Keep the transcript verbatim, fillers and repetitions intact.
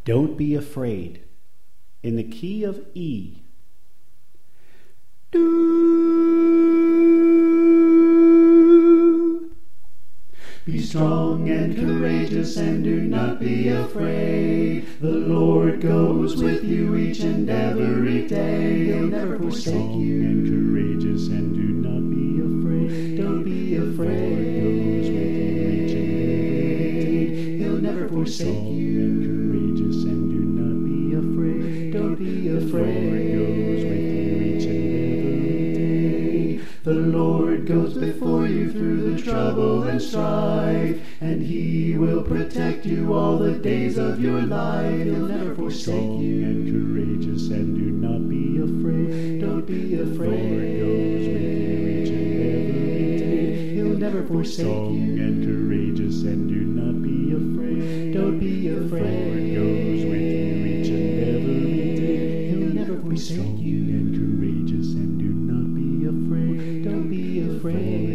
Don't be afraid. In the key of E. Do. Be strong and courageous and do not be afraid. The Lord goes with you each and every day. He'll never forsake you. And courageous and do not be afraid. Don't be afraid. The Lord goes with you each and every day. He'll never forsake Strong you. and courageous and do not be afraid. Don't be The Lord afraid. goes with you each and every day. The Lord goes before you through the trouble and strife, and He will protect you all the days of your life. He'll never forsake Strong you. and courageous and do not be afraid. Don't be The Lord afraid. goes with you each and every day. He'll never forsake Strong you. and courageous and do not be afraid. Don't be The Lord afraid. goes with you each and every day. He'll never forsake Strong you. and courageous and do not be afraid. Don't be The afraid.